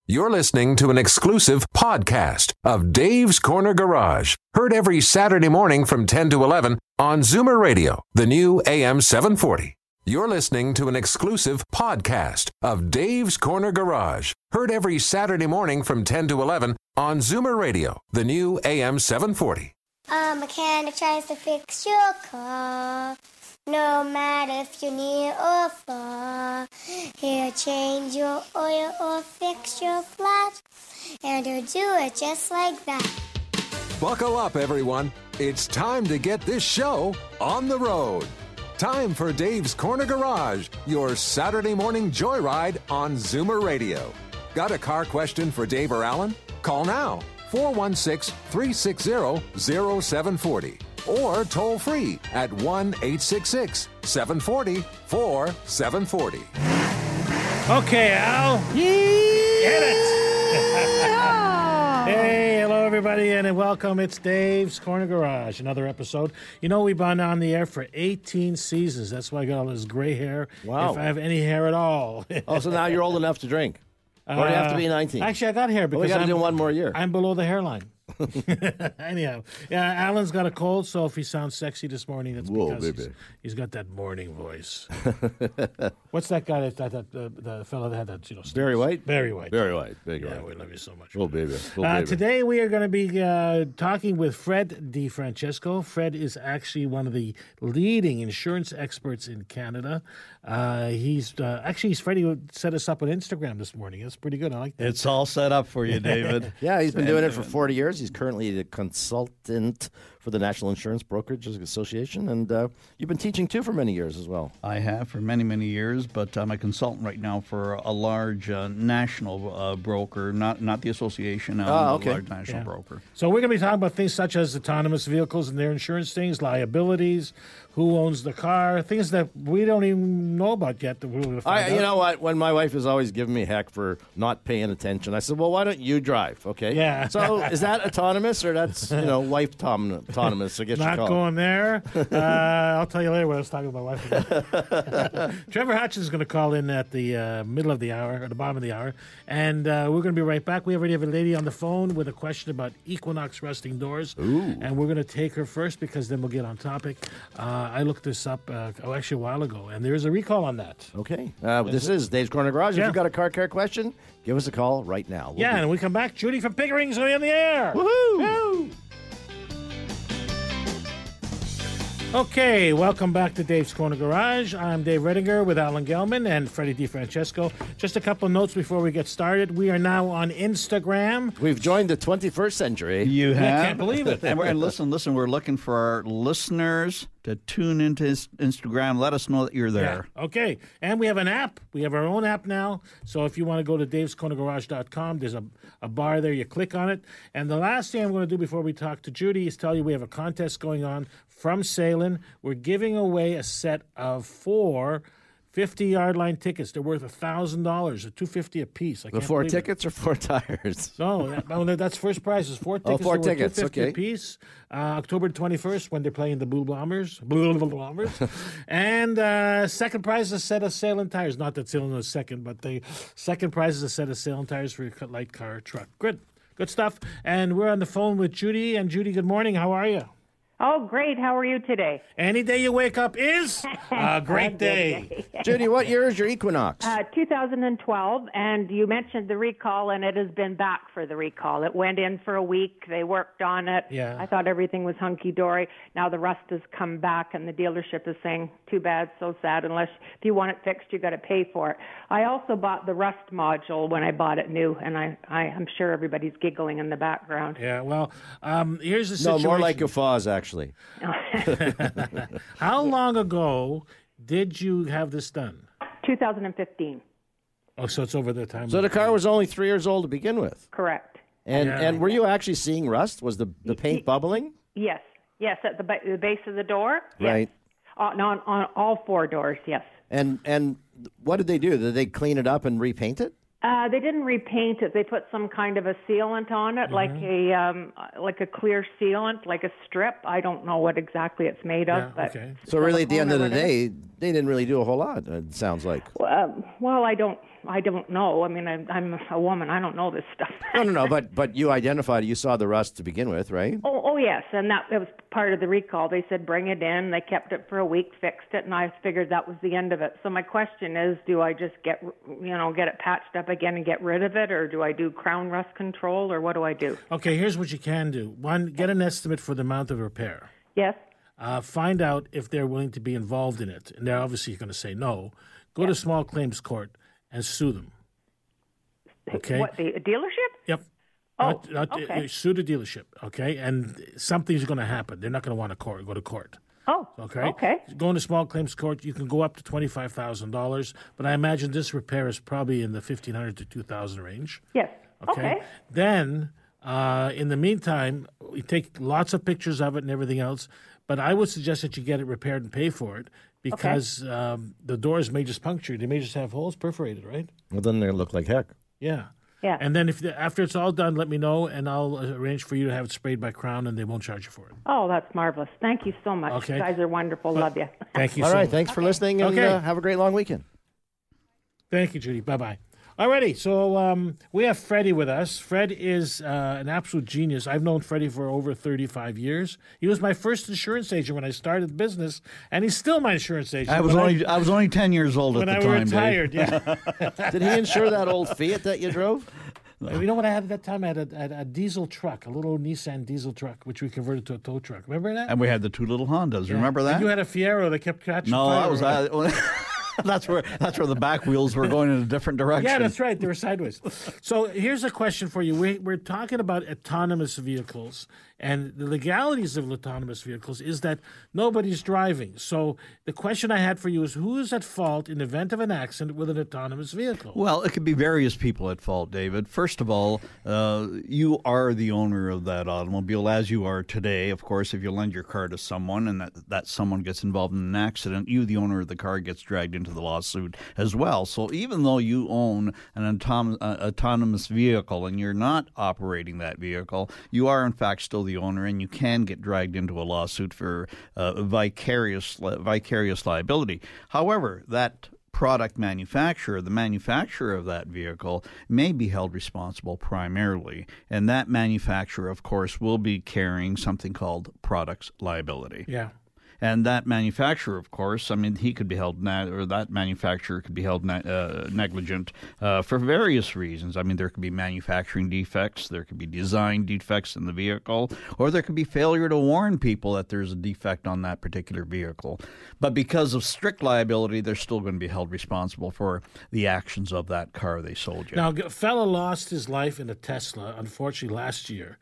You're listening to an exclusive podcast of Dave's Corner Garage. Heard every Saturday morning from 10 to 11 on Zoomer Radio, the new AM 740. You're listening to an exclusive podcast of Dave's Corner Garage. Heard every Saturday morning from 10 to 11 on Zoomer Radio, the new AM 740. A mechanic tries to fix your car. No matter if you're near or far, he'll change your oil or fix your flat, and he'll do it just like that. Buckle up, everyone. It's time to get this show on the road. Time for Dave's Corner Garage, your Saturday morning joyride on Zoomer Radio. Got a car question for Dave or Alan? Call now, 416-360-0740. Or toll free at 1-866-740-4740. Okay, Al. Hit it. Hey, hello, everybody, and welcome. It's Dave's Corner Garage, another episode. You know, we've been on the air for 18 seasons. That's why I got all this gray hair. Wow. If I have any hair at all. Oh, so now you're old enough to drink. Or do you have to be 19? Actually, I got hair because we got to do one more year. I'm below the hairline. Anyhow, yeah, Alan's got a cold, so if he sounds sexy this morning, that's because he's got that morning voice. What's that guy the fellow that had that, Barry White? Barry White. Barry White. Big Yeah, White. we love you so much. Oh, baby. Today we are going to be talking with Fred DeFrancesco. Fred is actually one of the leading insurance experts in Canada. He's Freddie who set us up on Instagram this morning. That's pretty good. I like that. It's all set up for you, David. Yeah, he's been doing it for 40 years. He's currently the consultant for the National Insurance Brokerage Association, and you've been teaching too for many years as well. I have for many, many years, but I'm a consultant right now for a large national broker, not the association, okay. a large national broker. So we're going to be talking about things such as autonomous vehicles and their insurance things, liabilities, who owns the car, things that we don't even know about yet. That we're going to find out. You know what? When my wife is always giving me heck for not paying attention, I said, well, why don't you drive, okay? Yeah. So is that autonomous or that's, wife autonomous? I guess you Not call going there. I'll tell you later what I was talking to my wife about. Trevor Hutchins is going to call in at the middle of the hour, or the bottom of the hour, and we're going to be right back. We already have a lady on the phone with a question about Equinox rusting doors, and we're going to take her first because then we'll get on topic. I looked this up actually a while ago, and there is a recall on that. Okay. This is Dave's Corner Garage. Yeah. If you've got a car care question, give us a call right now. And when we come back, Judy from Pickering's on the air. Woohoo! Woo! Okay, welcome back to Dave's Corner Garage. I'm Dave Redinger with Alan Gelman and Freddie DeFrancesco. Just a couple of notes before we get started. We are now on Instagram. We've joined the 21st century. You have? I can't believe it. And listen, we're looking for our listeners to tune into Instagram. Let us know that you're there. Yeah. Okay, and we have an app. We have our own app now. So if you want to go to davescornergarage.com, there's a bar there. You click on it. And the last thing I'm going to do before we talk to Judy is tell you we have a contest going on from Salem. We're giving away a set of 4 50-yard line tickets. They're worth $1,000. They're $250 a piece. The 4 tickets or 4 tires? No, that's first prize. Is 4 tickets. 4 tickets. $250 Okay. a piece. October 21st when they're playing the Blue Bombers. And second prize is a set of Salem tires. Not that Salem was second, but the second prize is a set of Salem tires for your light car or truck. Good stuff. And we're on the phone with Judy. And Judy, good morning. How are you? Oh, great. How are you today? Any day you wake up is a great day. Judy, what year is your Equinox? 2012, and you mentioned the recall, and it has been back for the recall. It went in for a week. They worked on it. Yeah. I thought everything was hunky-dory. Now the rust has come back, and the dealership is saying, too bad, so sad. If you want it fixed, you got to pay for it. I also bought the rust module when I bought it new, and I'm sure everybody's giggling in the background. Yeah, well, here's the situation. No, more like guffaws, actually. How long ago did you have this done? 2015. Oh, so it's over the time. So the car was only 3 years old to begin with. Correct. And were you actually seeing rust? Was the paint bubbling? Yes, at the base of the door. Yes. Right. On all 4 doors, yes. And what did they do? Did they clean it up and repaint it? They didn't repaint it. They put some kind of a sealant on it, like a clear sealant, like a strip. I don't know what exactly it's made of. But so really, at the end of the day, they didn't really do a whole lot. It sounds like. Well, I don't I don't know. I mean, I'm a woman. I don't know this stuff. No. But you identified, you saw the rust to begin with, right? Oh, yes, and that was part of the recall. They said bring it in. They kept it for a week, fixed it, and I figured that was the end of it. So my question is, do I just get it patched up again and get rid of it, or do I do crown rust control, or what do I do? Okay, here's what you can do. One, get an estimate for the amount of repair. Yes. Find out if they're willing to be involved in it, and they're obviously going to say no. Go to small claims court and sue them. Okay. What, the dealership? Yep. Oh, okay. Sue the dealership, okay? And something's going to happen. They're not going to want to go to court. Oh, okay. Going to small claims court, you can go up to $25,000, but I imagine this repair is probably in the $1,500 to $2,000 range. Yes. Okay. Then, in the meantime, we take lots of pictures of it and everything else, but I would suggest that you get it repaired and pay for it because the doors may just puncture. They may just have holes perforated, right? Well, then they look like heck. Yeah. Yeah. And then after it's all done, let me know, and I'll arrange for you to have it sprayed by Crown, and they won't charge you for it. Oh, that's marvelous. Thank you so much. Okay. You guys are wonderful. Love you. Thank you All so right, much. thanks for listening, and have a great long weekend. Thank you, Judy. Bye-bye. Alrighty, so we have Freddie with us. Fred is an absolute genius. I've known Freddie for over 35 years. He was my first insurance agent when I started the business, and he's still my insurance agent. I was only 10 years old at the time, when I retired, Dave. yeah. Did he insure that old Fiat that you drove? You know what I had at that time? I had a diesel truck, a little Nissan diesel truck, which we converted to a tow truck. Remember that? And we had the two little Hondas. Yeah. Remember that? And you had a Fiero that kept catching No, fire. that was... That's where the back wheels were going in a different direction. Yeah, that's right. They were sideways. So here's a question for you. We're talking about autonomous vehicles, and the legalities of autonomous vehicles is that nobody's driving. So the question I had for you is, who is at fault in the event of an accident with an autonomous vehicle? Well, it could be various people at fault, David. First of all, you are the owner of that automobile, as you are today. Of course, if you lend your car to someone and that someone gets involved in an accident, you, the owner of the car, gets dragged into the lawsuit as well. So even though you own an autonomous vehicle and you're not operating that vehicle, you are in fact still the owner, and you can get dragged into a lawsuit for vicarious liability. However, that product manufacturer, the manufacturer of that vehicle, may be held responsible primarily, and that manufacturer, of course, will be carrying something called products liability. Yeah. And that manufacturer, of course, I mean, he could be held, or that manufacturer could be held negligent for various reasons. I mean, there could be manufacturing defects, there could be design defects in the vehicle, or there could be failure to warn people that there's a defect on that particular vehicle. But because of strict liability, they're still going to be held responsible for the actions of that car they sold you. Now, a fellow lost his life in a Tesla, unfortunately, last year.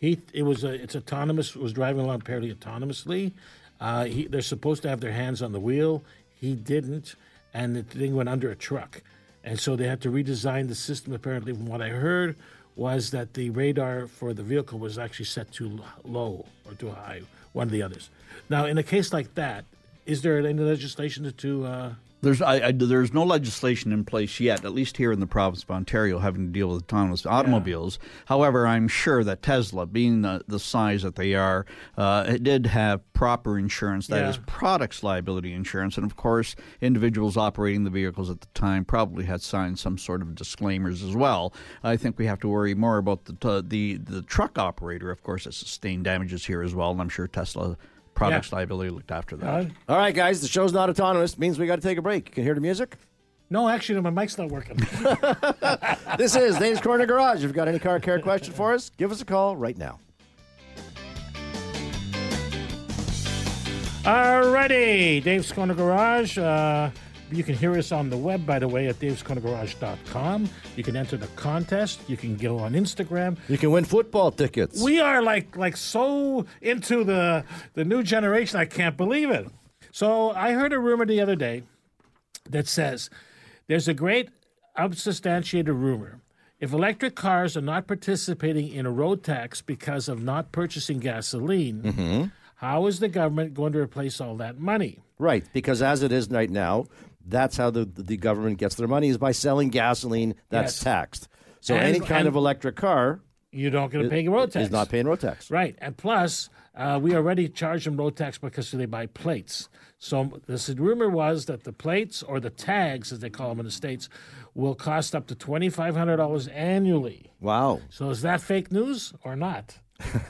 It's autonomous, was driving along apparently autonomously. They're supposed to have their hands on the wheel. He didn't, and the thing went under a truck. And so they had to redesign the system. Apparently, from what I heard, was that the radar for the vehicle was actually set too low or too high, one of the others. Now, in a case like that, is there any legislation to... There's no legislation in place yet, at least here in the province of Ontario, having to deal with autonomous automobiles. Yeah. However, I'm sure that Tesla, being the size that they are, it did have proper insurance, that is products liability insurance. And, of course, individuals operating the vehicles at the time probably had signed some sort of disclaimers as well. I think we have to worry more about the truck operator, of course, that sustained damages here as well, and I'm sure Tesla products liability looked after that. All right, guys, the show's not autonomous. Means we got to take a break. You can hear the music? No, actually, my mic's not working. This is Dave's Corner Garage. If you've got any car care question for us, give us a call right now. Alrighty, Dave's Corner Garage. You can hear us on the web, by the way, at davescornergarage.com. You can enter the contest. You can go on Instagram. You can win football tickets. We are like so into the new generation, I can't believe it. So I heard a rumor the other day that says there's a great unsubstantiated rumor. If electric cars are not participating in a road tax because of not purchasing gasoline, how is the government going to replace all that money? Right, because as it is right now, that's how the government gets their money, is by selling gasoline that's taxed. So any kind of electric car You don't get to pay road tax. He's not paying road tax. Right. And plus, we already charge them road tax because they buy plates. So the rumor was that the plates, or the tags, as they call them in the States, will cost up to $2,500 annually. Wow. So is that fake news or not?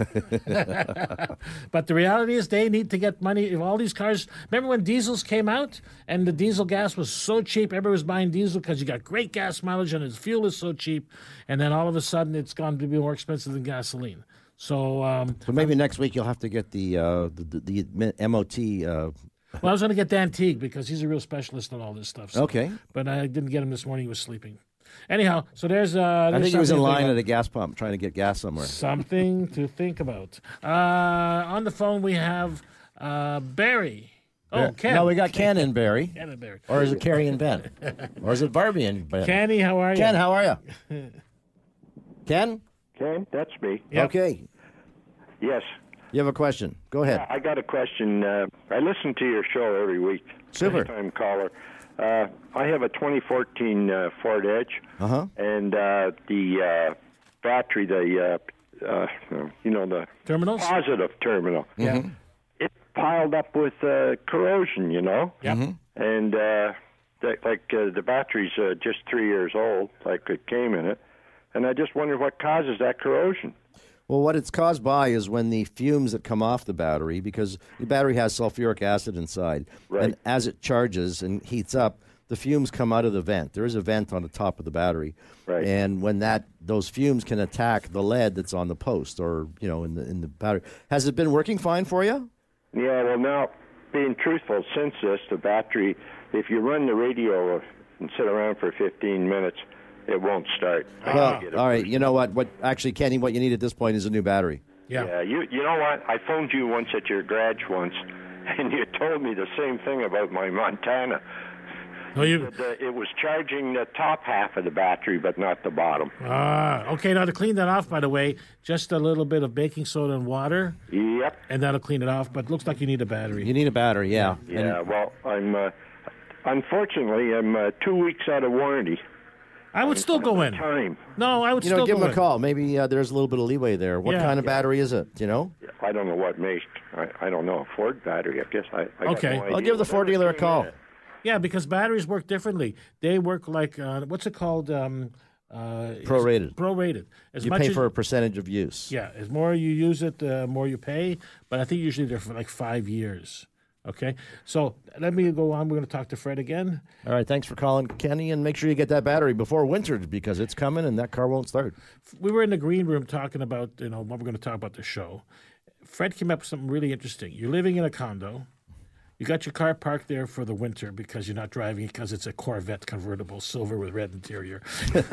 But the reality is they need to get money. If all these cars, remember when diesels came out and the diesel gas was so cheap, everybody was buying diesel because you got great gas mileage and its fuel is so cheap, and then all of a sudden it's gone to be more expensive than gasoline. So maybe next week you'll have to get the MOT. Well, I was going to get Dan Teague because he's a real specialist on all this stuff. So, Okay. But I didn't get him this morning. He was sleeping. Anyhow, so there's I think he was in something to line think at a gas pump trying to get gas somewhere. Something to think about. On the phone we have Barry. Oh, Ken. No, we got Ken and Barry. Ken and Barry. Or is it Carrie and Ben? Or is it Barbie and Ben? Kenny, how are you? Ken, how are you? Ken? Ken, that's me. Yep. Okay. Yes. You have a question. Go ahead. I got a question. I listen to your show every week. Super. First-time caller. I have a 2014 Ford Edge, Uh-huh. and the battery, the Terminals? positive terminal, Yeah. it piled up with corrosion, Yep. and the battery's just 3 years old, like it came in it, and I just wondered what causes that corrosion. Well, what it's caused by is when the fumes that come off the battery, because the battery has sulfuric acid inside, Right. and as it charges and heats up, the fumes come out of the vent. There is a vent on the top of the battery, Right. and when those fumes can attack the lead that's on the post or in the battery. Has it been working fine for you? Yeah, well, now, being truthful, since the battery, if you run the radio and sit around for 15 minutes, it won't start. Well, all right. You know what? Actually, Kenny, what you need at this point is a new battery. Yeah. You know what? I phoned you once at your garage once, and you told me the same thing about my Montana. No, you. It was charging the top half of the battery, but not the bottom. Okay, now to clean that off, by the way, just a little bit of baking soda and water, Yep. and that'll clean it off. But it looks like you need a battery. You need a battery, yeah. Yeah, well, unfortunately, I'm 2 weeks out of warranty. I would still go in. Time. No, I would still give go him in. a call. Maybe there's a little bit of leeway there. What Yeah. kind of battery is it? Do you know? I don't know what make. I don't know. Ford battery, I guess. I got Okay. no idea. I'll give the Ford dealer a call. Yeah, because batteries work differently. They work like what's it called? Prorated. Prorated. As You much pay as, for a percentage of use. Yeah, as more you use it, more you pay. But I think usually they're for like 5 years. Okay, so let me go on. We're going to talk to Fred again. All right, thanks for calling, Kenny, and make sure you get that battery before winter because it's coming and that car won't start. We were in the green room talking about what we're going to talk about the show. Fred came up with something really interesting. You're living in a condo. You got your car parked there for the winter because you're not driving it because it's a Corvette convertible, silver with red interior.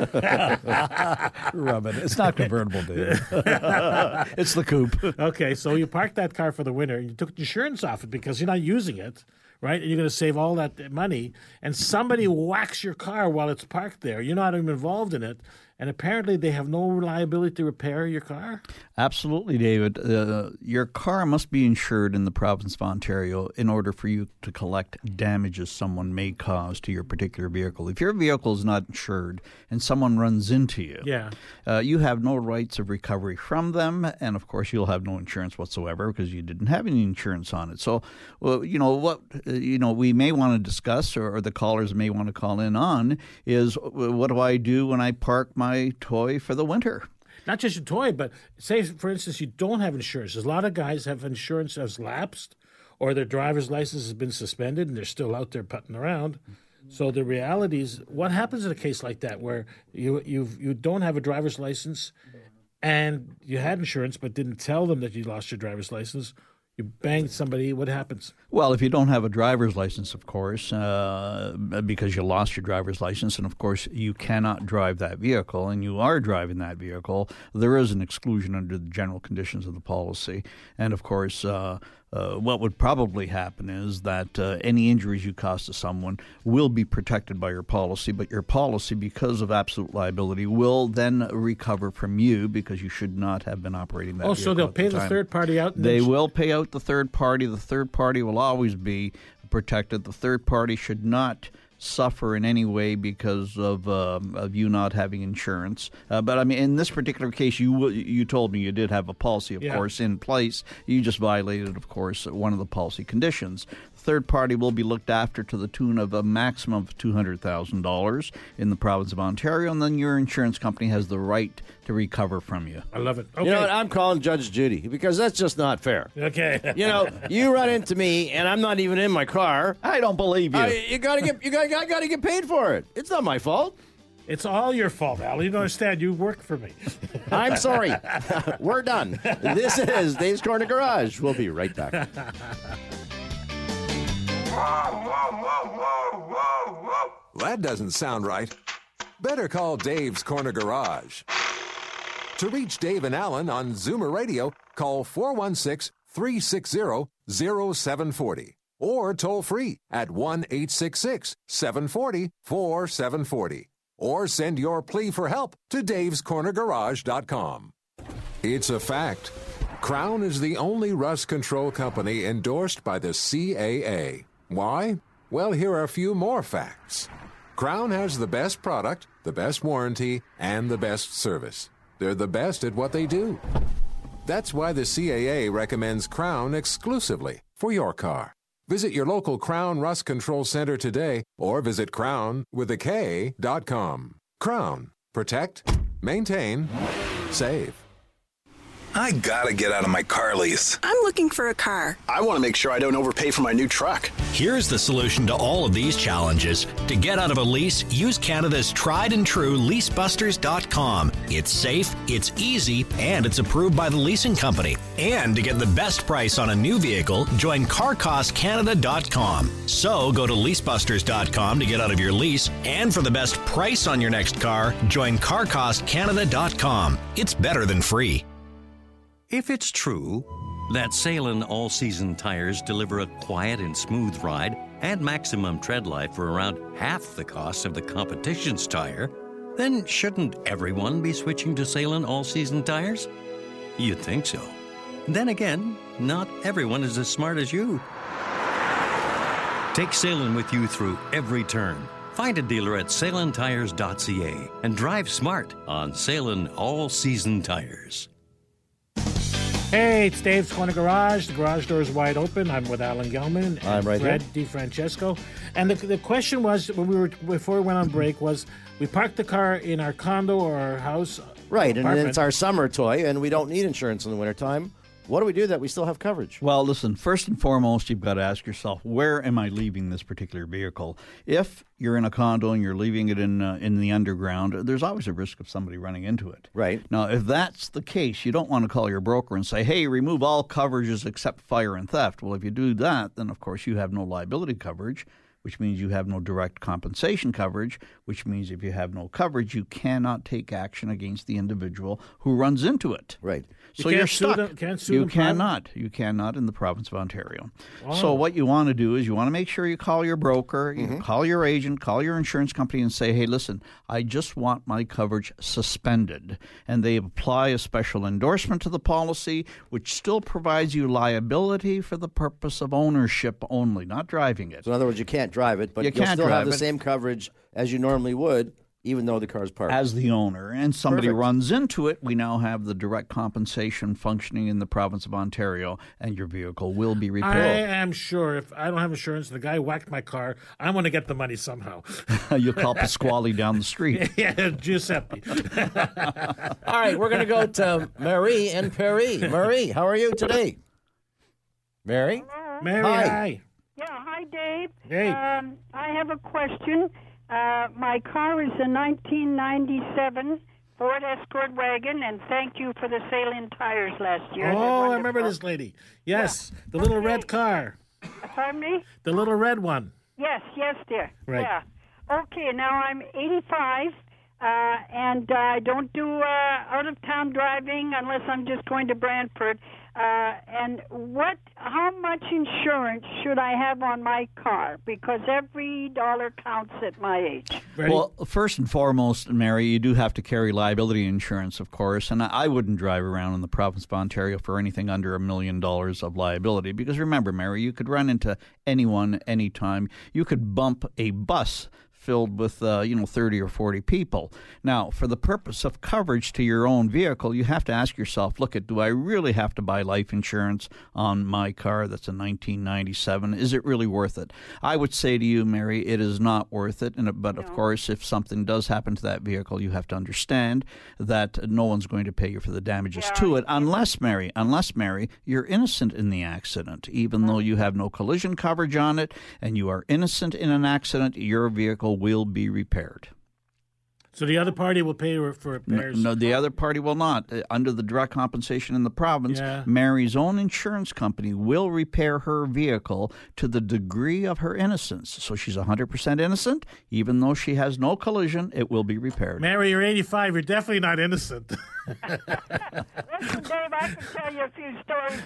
Rub it. It's not convertible, dude. It's the coupe. Okay, so you parked that car for the winter and you took the insurance off it because you're not using it, right? And you're going to save all that money. And somebody whacks your car while it's parked there. You're not even involved in it. And apparently they have no liability to repair your car? Absolutely, David. Your car must be insured in the province of Ontario in order for you to collect damages someone may cause to your particular vehicle. If your vehicle is not insured and someone runs into you, you have no rights of recovery from them, and of course you'll have no insurance whatsoever because you didn't have any insurance on it. So, we may want to discuss, or the callers may want to call in on, is what do I do when I park my toy for the winter? Not just your toy, but say, for instance, you don't have insurance. There's a lot of guys have insurance has lapsed or their driver's license has been suspended and they're still out there putting around. So the reality is, what happens in a case like that where you don't have a driver's license and you had insurance but didn't tell them that you lost your driver's license? You banged somebody, what happens? Well, if you don't have a driver's license, of course, because you lost your driver's license, and of course you cannot drive that vehicle, and you are driving that vehicle, there is an exclusion under the general conditions of the policy. And of course, what would probably happen is that any injuries you cause to someone will be protected by your policy, but your policy, because of absolute liability, will then recover from you because you should not have been operating that vehicle. So they'll pay the third party out? They will pay out the third party. The third party will always be protected. The third party should not suffer in any way because of you not having insurance. But I mean, in this particular case, you told me you did have a policy, of course, in place. You just violated, of course, one of the policy conditions. Third party will be looked after to the tune of a maximum of $200,000 in the province of Ontario, and then your insurance company has the right to recover from you. I love it. Okay. You know what? I'm calling Judge Judy because that's just not fair. Okay. You know, you run into me and I'm not even in my car. I don't believe you. I gotta get paid for it. It's not my fault. It's all your fault, Al. You don't understand. You work for me. I'm sorry. We're done. This is Dave's Corner Garage. We'll be right back. That doesn't sound right. Better call Dave's Corner Garage. To reach Dave and Alan on Zoomer Radio, call 416-360-0740 or toll free at 1-866-740-4740 or send your plea for help to davescornergarage.com. It's a fact. Crown is the only rust control company endorsed by the CAA. Why? Well, here are a few more facts. Crown has the best product, the best warranty, and the best service. They're the best at what they do. That's why the CAA recommends Crown exclusively for your car. Visit your local Crown Rust Control Center today or visit crownwithak.com. Crown. Protect, maintain, save. I gotta get out of my car lease. I'm looking for a car. I want to make sure I don't overpay for my new truck. Here's the solution to all of these challenges. To get out of a lease, use Canada's tried and true leasebusters.com. It's safe, it's easy, and it's approved by the leasing company. And to get the best price on a new vehicle, join carcostcanada.com. So go to leasebusters.com to get out of your lease, and for the best price on your next car, join carcostcanada.com. It's better than free. If it's true that Salem all-season tires deliver a quiet and smooth ride and maximum tread life for around half the cost of the competition's tire, then shouldn't everyone be switching to Salem all-season tires? You'd think so. Then again, not everyone is as smart as you. Take Salem with you through every turn. Find a dealer at salentires.ca and drive smart on Salem all-season tires. Hey, it's Dave's Corner Garage. The garage door is wide open. I'm with Alan Gelman and I'm right Fred here. DiFrancesco. And the question was, before we went on break, was we parked the car in our condo or our house. Right, and apartment. it's our summer toy, and we don't need insurance in the wintertime. What do we do that we still have coverage? Well, listen, first and foremost, you've got to ask yourself, where am I leaving this particular vehicle? If you're in a condo and you're leaving it in the underground, there's always a risk of somebody running into it. Right. Now, if that's the case, you don't want to call your broker and say, hey, remove all coverages except fire and theft. Well, if you do that, then, of course, you have no liability coverage, which means you have no direct compensation coverage, which means if you have no coverage, you cannot take action against the individual who runs into it. Right. So you're stuck. You cannot. You cannot in the province of Ontario. Wow. So what you want to do is you want to make sure you call your broker, you call your agent, call your insurance company and say, hey, listen, I just want my coverage suspended. And they apply a special endorsement to the policy, which still provides you liability for the purpose of ownership only, not driving it. So in other words, you can't drive it, but you'll still have the same coverage as you normally would, even though the car's parked. As the owner. And somebody Perfect. runs into it, we now have the direct compensation functioning in the province of Ontario, and your vehicle will be I repaired. am sure if I don't have insurance and the guy whacked my car, I'm going to get the money somehow. You'll call Pasquale down the street. Yeah, Giuseppe. All right, we're going to go to Marie and Perry. Marie, how are you today? Mary? Mary, Hi. hi. Yeah, hi, Dave. Hey. I have a question. My car is a 1997 Ford Escort wagon, and thank you for the Salem tires last year. Oh, I remember this lady. Yes, the little red car. Pardon me? The little red one. Yes, dear. Right. Yeah. Okay, now I'm 85. and I don't do out-of-town driving unless I'm just going to Brantford. And how much insurance should I have on my car? Because every dollar counts at my age. Ready? Well, first and foremost, Mary, you do have to carry liability insurance, of course, and I wouldn't drive around in the province of Ontario for anything under $1 million of liability, because remember, Mary, you could run into anyone, anytime. You could bump a bus filled with 30 or 40 people. Now, for the purpose of coverage to your own vehicle, you have to ask yourself, do I really have to buy life insurance on my car that's a 1997? Is it really worth it? I would say to you, Mary, it is not worth it. But of course, if something does happen to that vehicle, you have to understand that no one's going to pay you for the damages to it, unless, Mary, you're innocent in the accident. Even though you have no collision coverage on it and you are innocent in an accident, your vehicle will be repaired. So the other party will pay for repairs? No, the other party will not. Under the direct compensation in the province, Mary's own insurance company will repair her vehicle to the degree of her innocence. So she's 100% innocent. Even though she has no collision, it will be repaired. Mary, you're 85. You're definitely not innocent. Listen, Dave, I can tell you a few stories,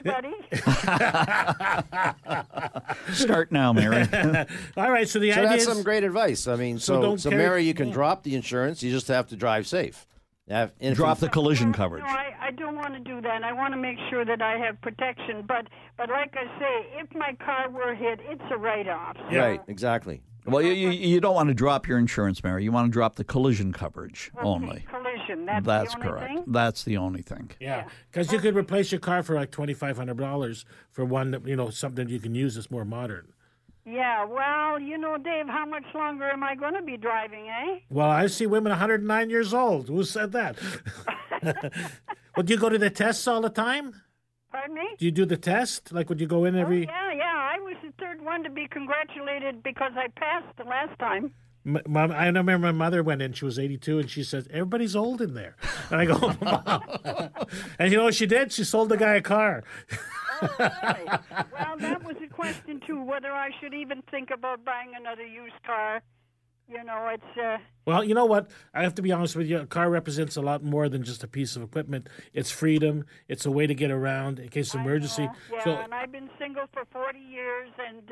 buddy. Start now, Mary. All right, so the idea that's is... some great advice. I mean, so Mary, you can drop the insurance. You just have to drive safe. Drop the collision coverage. No, I don't want to do that. I want to make sure that I have protection. But like I say, if my car were hit, it's a write-off. So. Right, exactly. Well, you don't want to drop your insurance, Mary. You want to drop the collision coverage only. Collision, that's the only correct. thing? That's the only thing. Yeah, because you could replace your car for like $2,500 for one that, something you can use that's more modern. Yeah, well, Dave, how much longer am I going to be driving, eh? Well, I see women 109 years old. Who said that? Well, do you go to the tests all the time? Pardon me? Do you do the test? Like, would you go in every... Yeah. I was the third one to be congratulated because I passed the last time. Mom, I remember my mother went in. She was 82, and she said, everybody's old in there. And I go, Mom. And you know what she did? She sold the guy a car. Oh, really? Well, that was a question, too, whether I should even think about buying another used car. It's... Well, you know what? I have to be honest with you. A car represents a lot more than just a piece of equipment. It's freedom. It's a way to get around in case of emergency. Yeah, so, and I've been single for 40 years, and,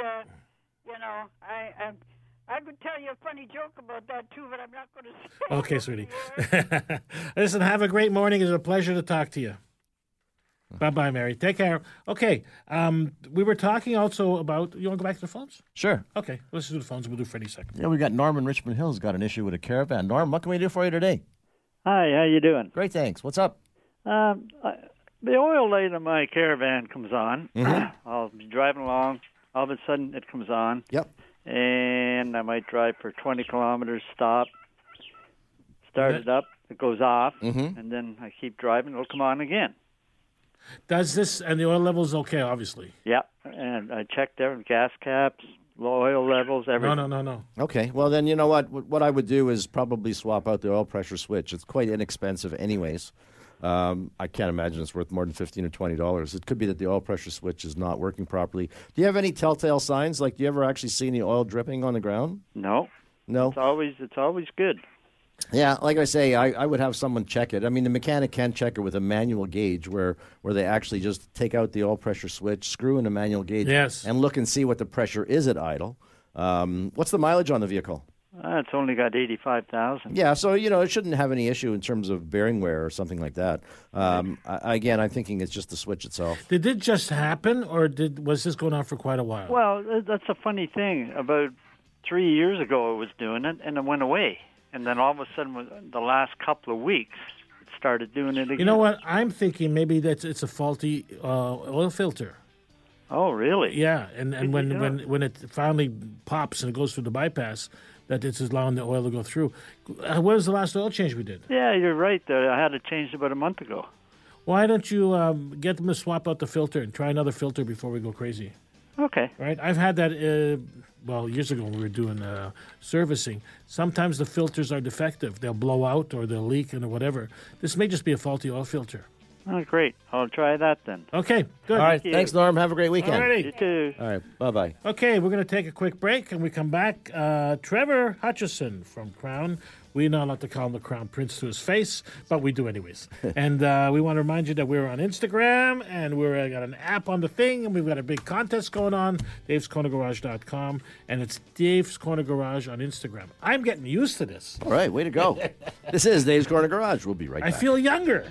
I could tell you a funny joke about that, too, but I'm not going to say. Okay, sweetie. Listen, have a great morning. It's a pleasure to talk to you. Bye-bye, Mary. Take care. Okay, we were talking also about... You want to go back to the phones? Sure. Okay, let's do the phones. We'll do Freddie second. Yeah, we got Norm in Richmond Hills got an issue with a caravan. Norm, what can we do for you today? Hi, how you doing? Great, thanks. What's up? The oil light on my caravan comes on. Mm-hmm. I'll be driving along. All of a sudden, it comes on. Yep. And I might drive for 20 kilometers, stop, start it up, it goes off, and then I keep driving, it'll come on again. Does this, and the oil level's okay, obviously? Yeah, and I checked everything, gas caps, low oil levels, everything. No. Okay, well then, you know what? What I would do is probably swap out the oil pressure switch. It's quite inexpensive anyways. I can't imagine it's worth more than $15 or $20. It could be that the oil pressure switch is not working properly. Do you have any telltale signs? Like, do you ever actually see any oil dripping on the ground? No. No? It's always good. Yeah, like I say, I would have someone check it. I mean, the mechanic can check it with a manual gauge where they actually just take out the oil pressure switch, screw in a manual gauge, and look and see what the pressure is at idle. What's the mileage on the vehicle? It's only got 85,000. Yeah, so, it shouldn't have any issue in terms of bearing wear or something like that. Again, I'm thinking it's just the switch itself. Did it just happen, or was this going on for quite a while? Well, that's a funny thing. About 3 years ago, I was doing it, and it went away. And then all of a sudden, the last couple of weeks, it started doing it again. You know what? I'm thinking maybe it's a faulty oil filter. Oh, really? Yeah, and when it finally pops and it goes through the bypass, that it's allowing the oil to go through. When was the last oil change we did? Yeah, you're right. I had it changed about a month ago. Why don't you get them to swap out the filter and try another filter before we go crazy? Okay. Right? I've had that, years ago when we were doing servicing. Sometimes the filters are defective. They'll blow out or they'll leak or whatever. This may just be a faulty oil filter. Oh, great. I'll try that then. Okay, good. All right, thanks, Norm. Have a great weekend. Alrighty. You too. All right, bye-bye. Okay, we're going to take a quick break, and we come back. Trevor Hutchison from Crown We're not allowed to call him the Crown Prince to his face, but we do anyways. And we want to remind you that we're on Instagram, and we've got an app on the thing, and we've got a big contest going on, davescornergarage.com, and it's Dave's Corner Garage on Instagram. I'm getting used to this. All right, way to go. This is Dave's Corner Garage. We'll be right back. I feel younger.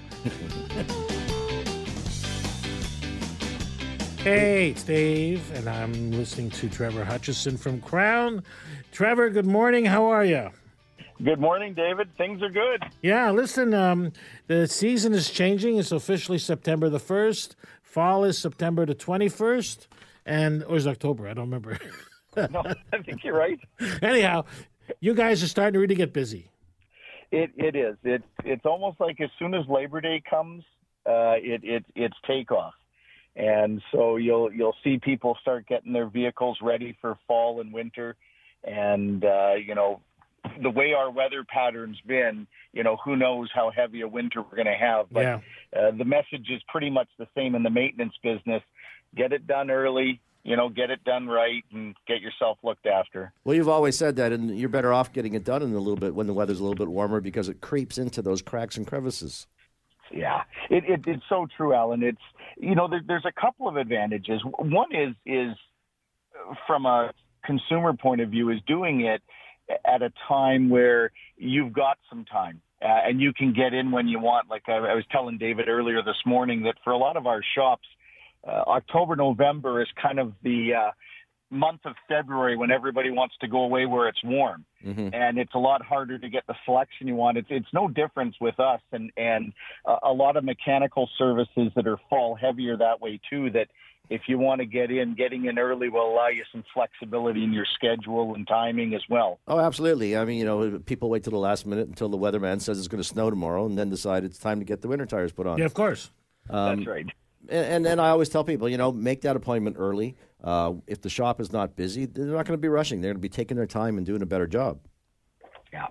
Hey, it's Dave, and I'm listening to Trevor Hutchison from Crown. Trevor, good morning. How are you? Good morning, David. Things are good. Yeah, listen, the season is changing. It's officially September the 1st. Fall is September the 21st. Or is it October? I don't remember. No, I think you're right. Anyhow, you guys are starting to really get busy. It is. It's almost like as soon as Labor Day comes, it's takeoff. And so you'll see people start getting their vehicles ready for fall and winter. And, the way our weather pattern's been, who knows how heavy a winter we're going to have. But the message is pretty much the same in the maintenance business. Get it done early, get it done right, and get yourself looked after. Well, you've always said that, and you're better off getting it done in a little bit when the weather's a little bit warmer because it creeps into those cracks and crevices. Yeah, it's so true, Alan. It's there's a couple of advantages. One is from a consumer point of view is doing it at a time where you've got some time and you can get in when you want. Like I was telling David earlier this morning that for a lot of our shops, October, November is kind of the month of February when everybody wants to go away where it's warm. Mm-hmm. And it's a lot harder to get the selection you want. It's no difference with us and a lot of mechanical services that are fall heavier that way too, that if you want to getting in early will allow you some flexibility in your schedule and timing as well. Oh, absolutely. I mean, people wait till the last minute until the weatherman says it's going to snow tomorrow and then decide it's time to get the winter tires put on. Yeah, of course. That's right. And then I always tell people, make that appointment early. If the shop is not busy, they're not going to be rushing. They're going to be taking their time and doing a better job. Yeah,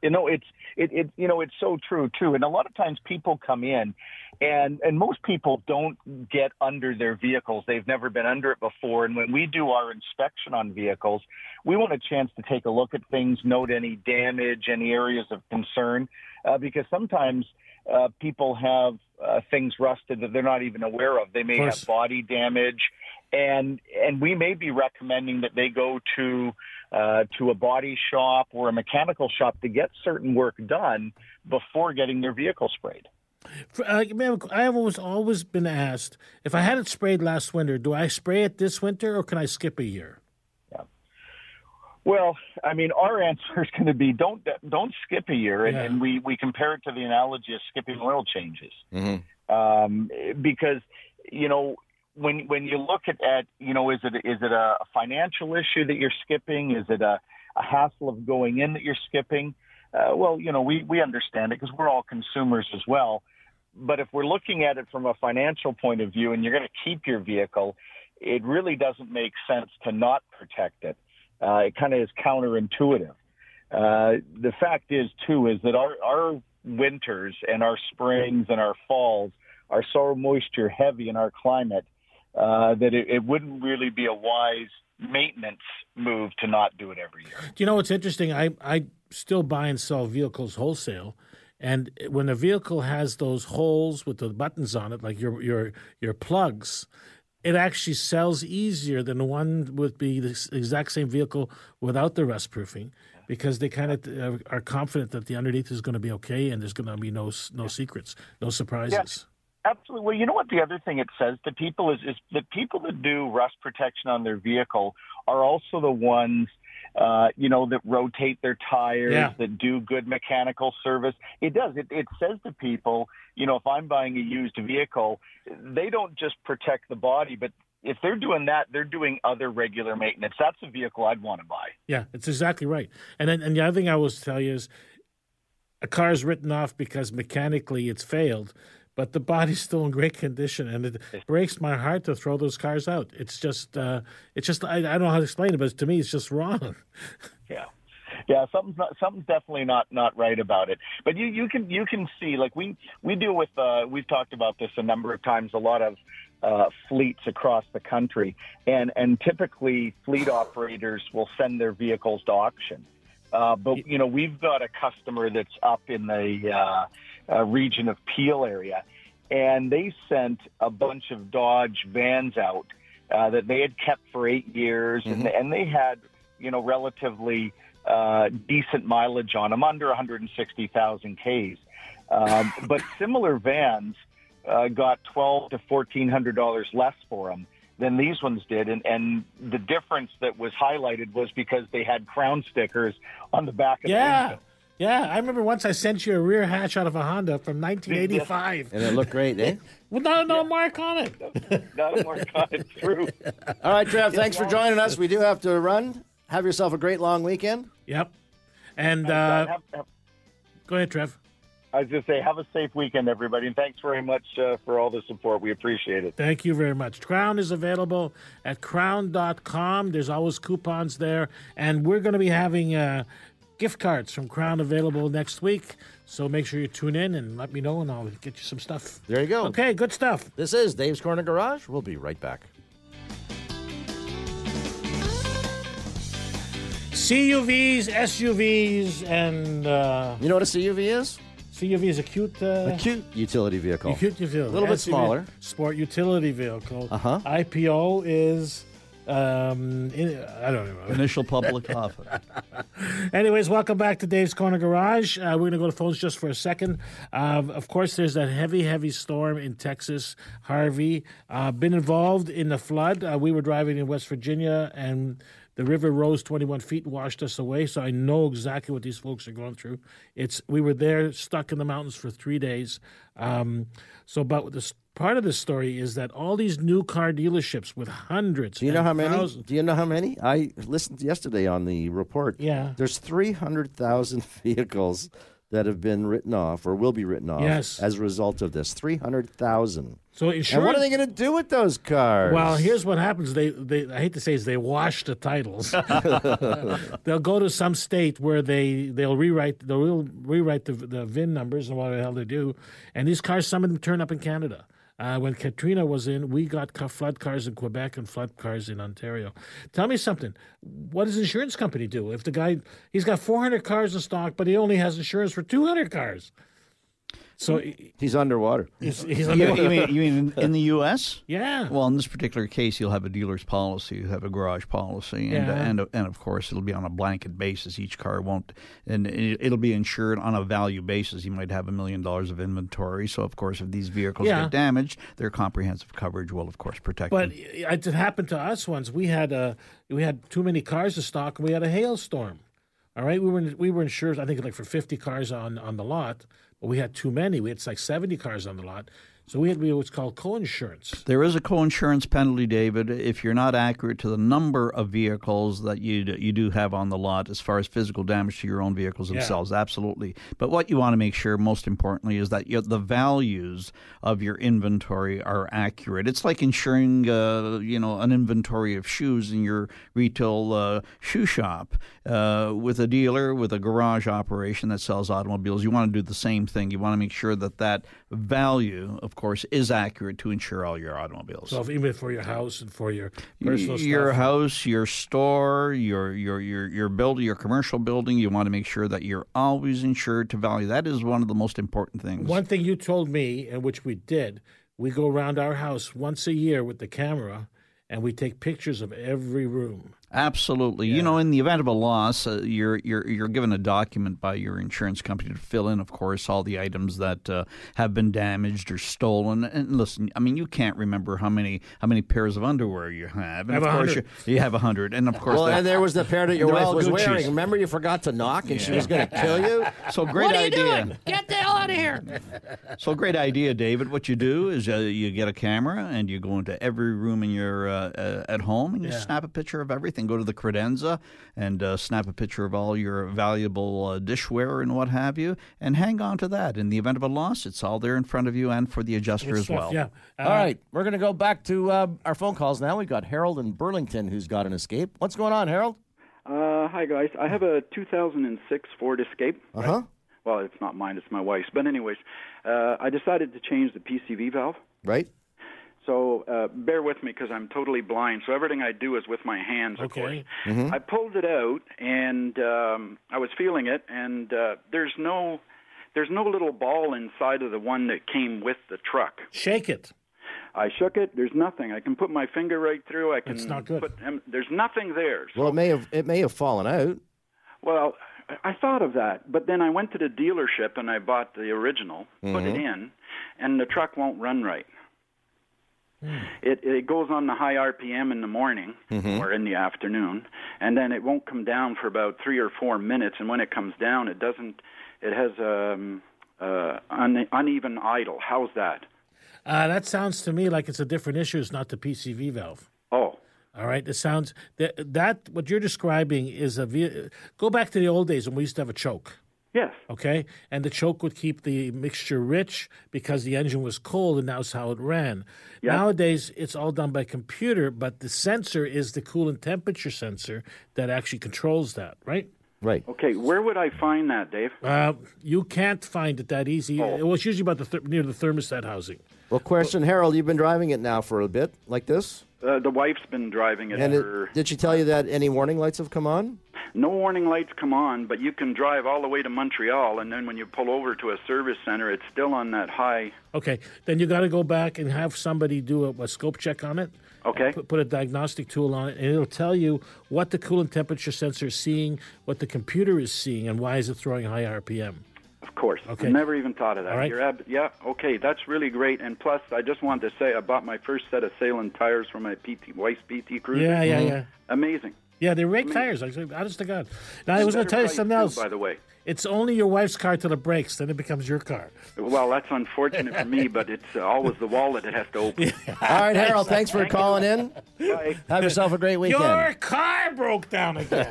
it's so true too. And a lot of times people come in, and most people don't get under their vehicles. They've never been under it before. And when we do our inspection on vehicles, we want a chance to take a look at things, note any damage, any areas of concern, because sometimes people have things rusted that they're not even aware of. They may have body damage, and we may be recommending that they go to a body shop or a mechanical shop to get certain work done before getting their vehicle sprayed. I have always been asked, if I had it sprayed last winter, do I spray it this winter or can I skip a year? Yeah. Well, I mean, our answer is going to be don't skip a year, and we compare it to the analogy of skipping oil changes, because when you look at is it a financial issue that you're skipping? Is it a hassle of going in that you're skipping? We understand it because we're all consumers as well. But if we're looking at it from a financial point of view and you're going to keep your vehicle, it really doesn't make sense to not protect it. It kind of is counterintuitive. The fact is, too, is that our winters and our springs and our falls are so moisture heavy in our climate that it wouldn't really be a wise maintenance move to not do it every year. Do you know what's interesting? I still buy and sell vehicles wholesale, and when a vehicle has those holes with the buttons on it, like your plugs, it actually sells easier than the one would be the exact same vehicle without the rust proofing, because they kind of are confident that the underneath is going to be okay and there's going to be no secrets, no surprises. Yeah. Absolutely. Well, you know what the other thing it says to people is that people that do rust protection on their vehicle are also the ones, that rotate their tires, that do good mechanical service. It does. It says to people, if I'm buying a used vehicle, they don't just protect the body, but if they're doing that, they're doing other regular maintenance. That's a vehicle I'd want to buy. Yeah, it's exactly right. And the other thing I will tell you is a car is written off because mechanically it's failed, but the body's still in great condition, and it breaks my heart to throw those cars out. It's just I don't know how to explain it, but to me, it's just wrong. Yeah, something's definitely not right about it. But you can see, like we deal with we've talked about this a number of times. A lot of fleets across the country, and typically fleet operators will send their vehicles to auction. But we've got a customer that's up in the region of Peel area, and they sent a bunch of Dodge vans out that they had kept for 8 years, and they had relatively decent mileage on them, under 160,000 Ks. But similar vans got $1,200 to $1,400 less for them than these ones did, and the difference that was highlighted was because they had Crown stickers on the back of the engine. Yeah, I remember once I sent you a rear hatch out of a Honda from 1985. And it looked great, eh? With not a mark on it. Not a mark on it, true. All right, Trev, thanks for joining us. We do have to run. Have yourself a great long weekend. Yep. And go ahead, Trev. I was going to say, have a safe weekend, everybody, and thanks very much for all the support. We appreciate it. Thank you very much. Crown is available at crown.com. There's always coupons there, and we're going to be having gift cards from Crown available next week, so make sure you tune in and let me know, and I'll get you some stuff. There you go. Okay, good stuff. This is Dave's Corner Garage. We'll be right back. CUVs, SUVs, and... you know what a CUV is? CUV is a cute utility vehicle. A little bit SUV, smaller. Sport utility vehicle. Uh-huh. IPO is... I don't know. Initial public offer. Anyways, welcome back to Dave's Corner Garage. We're going to go to phones just for a second. Of course, there's that heavy storm in Texas, Harvey. Been involved in the flood. We were driving in West Virginia, and the river rose 21 feet, washed us away. So I know exactly what these folks are going through. We were there, stuck in the mountains for 3 days. But this part of the story is that all these new car dealerships with hundreds. Do you know how many? Thousands. Do you know how many? I listened yesterday on the report. Yeah. There's 300,000 vehicles that have been written off or will be written off as a result of this. 300,000. So insurance, and what are they going to do with those cars? Well, here's what happens. They I hate to say they wash the titles. They'll go to some state where they'll rewrite the VIN numbers and what the hell they do. And these cars, some of them turn up in Canada. When Katrina was in, we got flood cars in Quebec and flood cars in Ontario. Tell me something. What does the insurance company do? If the guy, he's got 400 cars in stock, but he only has insurance for 200 cars. So he's underwater. He's underwater. You mean in the U.S.? Yeah. Well, in this particular case, you'll have a dealer's policy, you have a garage policy, and of course, it'll be on a blanket basis. Each car won't, and it'll be insured on a value basis. You might have $1 million of inventory, so of course, if these vehicles get damaged, their comprehensive coverage will, of course, protect them. But it happened to us once. We had too many cars in stock, and we had a hailstorm. All right, we were insured, I think, like for 50 cars on the lot. But we had too many. We had like 70 cars on the lot. So we had what's called co-insurance. There is a co-insurance penalty, David, if you're not accurate to the number of vehicles that you do have on the lot as far as physical damage to your own vehicles themselves. Absolutely. But what you want to make sure, most importantly, is that the values of your inventory are accurate. It's like insuring, an inventory of shoes in your retail shoe shop. With a dealer, with a garage operation that sells automobiles, you want to do the same thing. You want to make sure that value, of course, is accurate to insure all your automobiles. So even for your house and for your personal stuff. Your house, your store, your building, your commercial building, you want to make sure that you're always insured to value. That is one of the most important things. One thing you told me, and which we did, we go around our house once a year with the camera, and we take pictures of every room. Absolutely. Yeah. In the event of a loss, you're given a document by your insurance company to fill in, of course, all the items that have been damaged or stolen. And listen, I mean, you can't remember how many pairs of underwear you have. And I have 100. You have 100. And of course, and there was the pair that your wife was Gucci's. wearing. Remember, you forgot to knock, and she was going to kill you. So great idea. What are you doing? Get the hell out of here! So great idea, David. What you do is you get a camera and you go into every room in your at home and you snap a picture of everything. Go to the credenza and snap a picture of all your valuable dishware and what have you, and hang on to that. In the event of a loss, it's all there in front of you and for the adjuster as well. Yeah. All right, we're going to go back to our phone calls now. We've got Harold in Burlington who's got an Escape. What's going on, Harold? Hi, guys. I have a 2006 Ford Escape. Uh-huh. Right? Well, it's not mine. It's my wife's. But anyways, I decided to change the PCV valve. Right. So bear with me because I'm totally blind. So everything I do is with my hands, of course. Mm-hmm. I pulled it out, and I was feeling it, and there's no little ball inside of the one that came with the truck. Shake it. I shook it. There's nothing. I can put my finger right through. I can. It's not good. There's nothing there. So, Well, it may have fallen out. well, I thought of that, but then I went to the dealership and I bought the original, put it in, and the truck won't run right. It goes on the high RPM in the morning or in the afternoon, and then it won't come down for about 3 or 4 minutes. And when it comes down, it doesn't. It has uneven idle. How's that? That sounds to me like it's a different issue. It's not the PCV valve. Oh. All right. It sounds that what you're describing is go back to the old days when we used to have a choke. Yes. Okay. And the choke would keep the mixture rich because the engine was cold, and that's how it ran. Yeah. Nowadays, it's all done by computer, but the sensor is the coolant temperature sensor that actually controls that, right? Right. Okay. Where would I find that, Dave? You can't find it that easy. Oh. It was usually about near the thermostat housing. Well, question, Harold, you've been driving it now for a bit, like this? The wife's been driving it for... Did she tell you that any warning lights have come on? No warning lights come on, but you can drive all the way to Montreal, and then when you pull over to a service center, it's still on that high... Okay, then you got to go back and have somebody do a scope check on it. Okay. Put a diagnostic tool on it, and it'll tell you what the coolant temperature sensor is seeing, what the computer is seeing, and why is it throwing high RPM. Of course. Okay. I never even thought of that. All right. Yeah, okay, that's really great. And plus, I just wanted to say I bought my first set of Salem tires for my wife's PT Cruiser. Yeah. Amazing. Yeah, they're great tires. Honest to God. Now, I was going to tell you something else. By the way. It's only your wife's car till it breaks, then it becomes your car. Well, that's unfortunate for me, but it's always the wallet that has to open. All right, Harold, thanks for calling in. Bye. Have yourself a great weekend. Your car broke down again.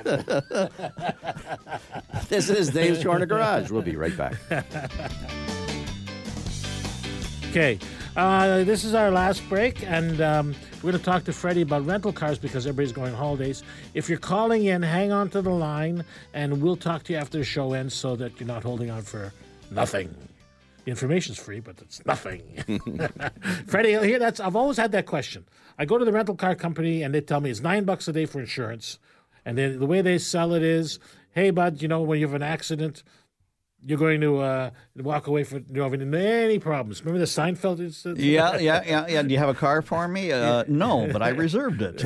This is Dave's Corner Garage. We'll be right back. Okay, this is our last break, and we're going to talk to Freddie about rental cars because everybody's going on holidays. If you're calling in, hang on to the line, and we'll talk to you after the show ends so that you're not holding on for nothing. The information's free, but it's nothing. Freddie, I've always had that question. I go to the rental car company, and they tell me it's $9 a day for insurance, and then the way they sell it is, hey, bud, when you have an accident, you're going to walk away from having any problems. Remember the Seinfeld? Yeah. Do you have a car for me? No, but I reserved it.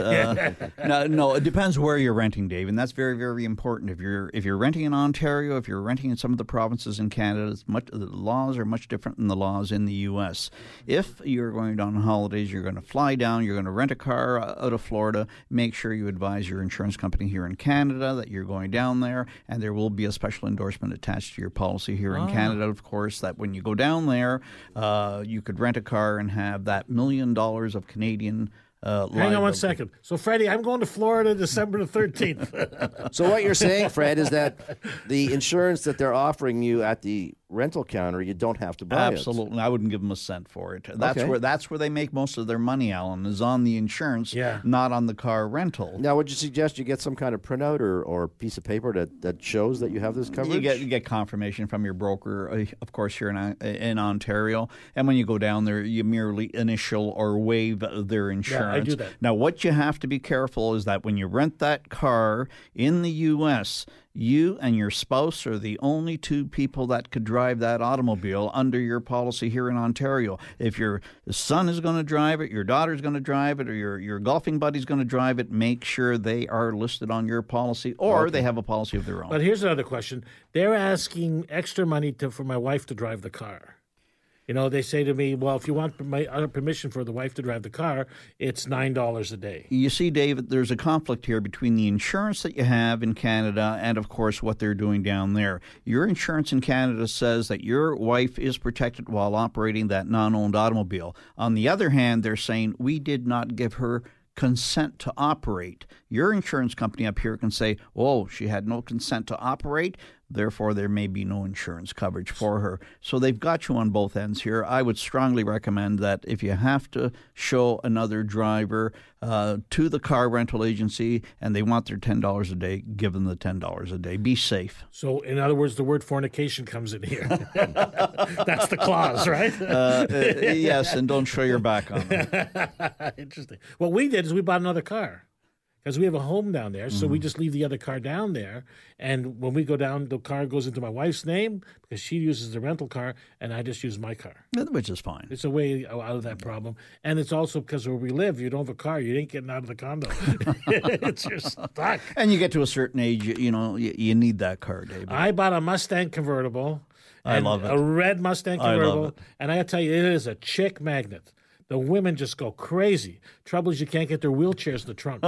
No, it depends where you're renting, Dave, and that's very, very important. If you're renting in Ontario, if you're renting in some of the provinces in Canada, the laws are much different than the laws in the U.S. If you're going on holidays, you're going to fly down, you're going to rent a car out of Florida, make sure you advise your insurance company here in Canada that you're going down there, and there will be a special endorsement attached to your policy here in Canada, of course, that when you go down there, you could rent a car and have that $1 million of Canadian hang on one second. So, Freddie, I'm going to Florida December the 13th. So what you're saying, Fred, is that the insurance that they're offering you at the rental counter, you don't have to buy it. Absolutely. I wouldn't give them a cent for it. That's where they make most of their money, Alan, is on the insurance, not on the car rental. Now, would you suggest you get some kind of printout or piece of paper that shows that you have this coverage? You get confirmation from your broker, of course, here in Ontario. And when you go down there, you merely initial or waive their insurance. Yeah, I do that. Now, what you have to be careful is that when you rent that car in the U.S., you and your spouse are the only two people that could drive that automobile under your policy here in Ontario. If your son is going to drive it, your daughter's going to drive it, or your golfing buddy's going to drive it, make sure they are listed on your policy or they have a policy of their own. But here's another question. They're asking extra money for my wife to drive the car. They say to me, well, if you want my permission for the wife to drive the car, it's $9 a day. You see, David, there's a conflict here between the insurance that you have in Canada and, of course, what they're doing down there. Your insurance in Canada says that your wife is protected while operating that non-owned automobile. On the other hand, they're saying we did not give her consent to operate. Your insurance company up here can say, oh, she had no consent to operate. Therefore, there may be no insurance coverage for her. So they've got you on both ends here. I would strongly recommend that if you have to show another driver to the car rental agency and they want their $10 a day, give them the $10 a day. Be safe. So, in other words, the word fornication comes in here. That's the clause, right? Yes, and don't show your back on them. Interesting. What we did is we bought another car. Because we have a home down there, so we just leave the other car down there. And when we go down, the car goes into my wife's name because she uses the rental car, and I just use my car. Which is fine. It's a way out of that problem. And it's also because where we live, you don't have a car, you ain't getting out of the condo. It's you're stuck. And you get to a certain age, you need that car, David. I bought a Mustang convertible. I love it. A red Mustang convertible. I love it. And I got to tell you, it is a chick magnet. The women just go crazy. Trouble is you can't get their wheelchairs in the trunk.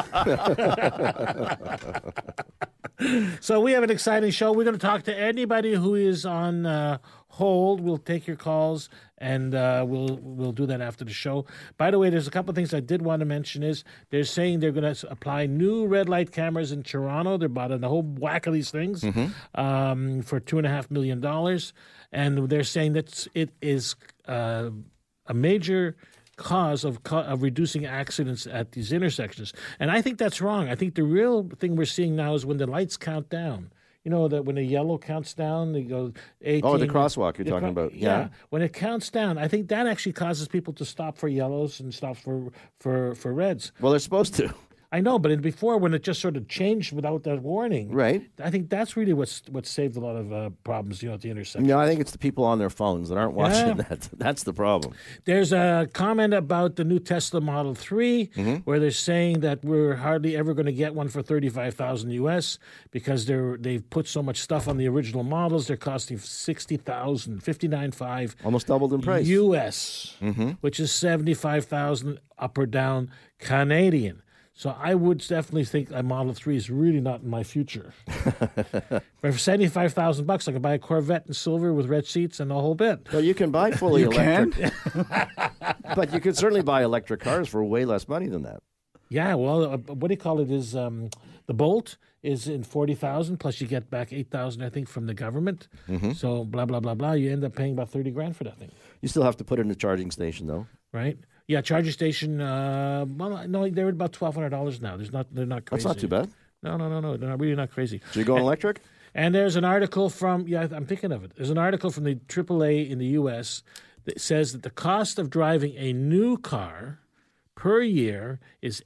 So we have an exciting show. We're going to talk to anybody who is on hold. We'll take your calls, and we'll do that after the show. By the way, there's a couple of things I did want to mention is they're saying they're going to apply new red light cameras in Toronto. They're bought a whole whack of these things for $2.5 million. And they're saying that it is a major cause of reducing accidents at these intersections. And I think that's wrong. I think the real thing we're seeing now is when the lights count down. You know, that when the yellow counts down, they go 18. Oh, the crosswalk you're talking about. Yeah. When it counts down, I think that actually causes people to stop for yellows and stop for reds. Well, they're supposed to. I know, but before, when it just sort of changed without that warning, right? I think that's really what saved a lot of problems, at the intersection. No, I think it's the people on their phones that aren't watching that. That's the problem. There's a comment about the new Tesla Model 3, where they're saying that we're hardly ever going to get one for $35,000 US because they've put so much stuff on the original models. They're costing $60,000, $59,500, almost doubled in price US, which is $75,000 up or down Canadian. So I would definitely think a Model 3 is really not in my future. But for $75,000, I could buy a Corvette in silver with red seats and the whole bit. Well, you can buy fully electric. But you could certainly buy electric cars for way less money than that. Yeah, well, what do you call it? Is the Bolt is in $40,000 plus you get back $8,000, I think, from the government. So blah blah blah blah. You end up paying about $30,000 for that thing. You still have to put it in a charging station, though, right? Yeah, charging station. Well, no, they're about $1,200 now. They're not crazy. That's not too bad. No, they're really not crazy. So you're going electric? And there's an article from I'm thinking of it. There's an article from the AAA in the U.S. that says that the cost of driving a new car per year is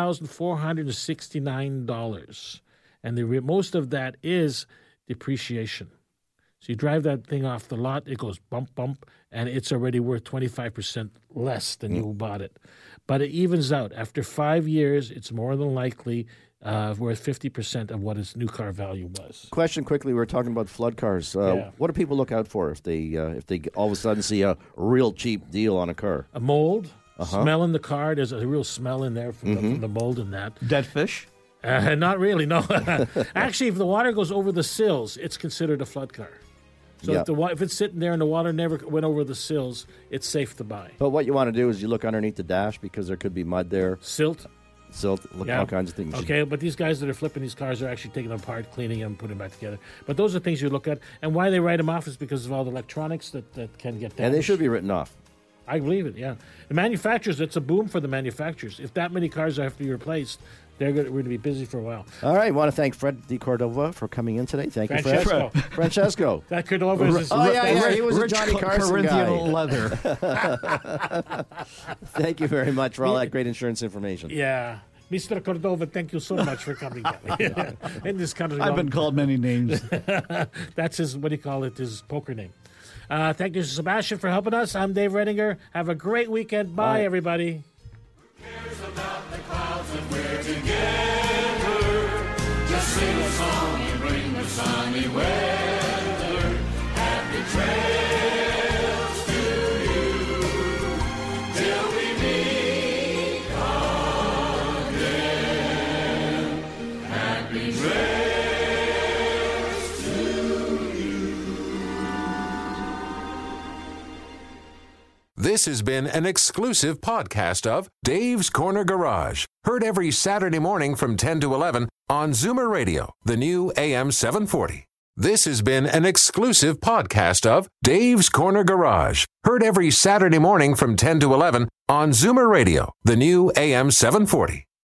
$8,469, and most of that is depreciation. So you drive that thing off the lot, it goes bump, bump, and it's already worth 25% less than you bought it. But it evens out. After 5 years, it's more than likely worth 50% of what its new car value was. Question quickly, we were talking about flood cars. What do people look out for if they all of a sudden see a real cheap deal on a car? A mold, smell in the car. There's a real smell in there from the mold in that. Dead fish? Not really, no. Actually, if the water goes over the sills, it's considered a flood car. So if it's sitting there and the water never went over the sills, it's safe to buy. But what you want to do is you look underneath the dash because there could be mud there. Silt, all kinds of things. Okay, but these guys that are flipping these cars are actually taking them apart, cleaning them, putting them back together. But those are things you look at. And why they write them off is because of all the electronics that can get damaged. And they should be written off. I believe it, yeah. The manufacturers, it's a boom for the manufacturers. If that many cars have to be replaced, we're going to be busy for a while. All right. I want to thank Fred DeCordova for coming in today. Thank you, Fred. Francesco. That Cordova is his he was a Johnny Carson guy. Leather. Thank you very much for all that great insurance information. Yeah. Mr. Cordova, thank you so much for coming down. In this country, I've been called many names. That's his, his poker name. Thank you, Sebastian, for helping us. I'm Dave Redinger. Have a great weekend. Bye. Everybody. Just sing a song and bring the sunny weather. Happy trails to you till we meet again. Happy trails to you. This has been an exclusive podcast of Dave's Corner Garage. Heard every Saturday morning from 10 to 11 on Zoomer Radio, the new AM 740. This has been an exclusive podcast of Dave's Corner Garage. Heard every Saturday morning from 10 to 11 on Zoomer Radio, the new AM 740.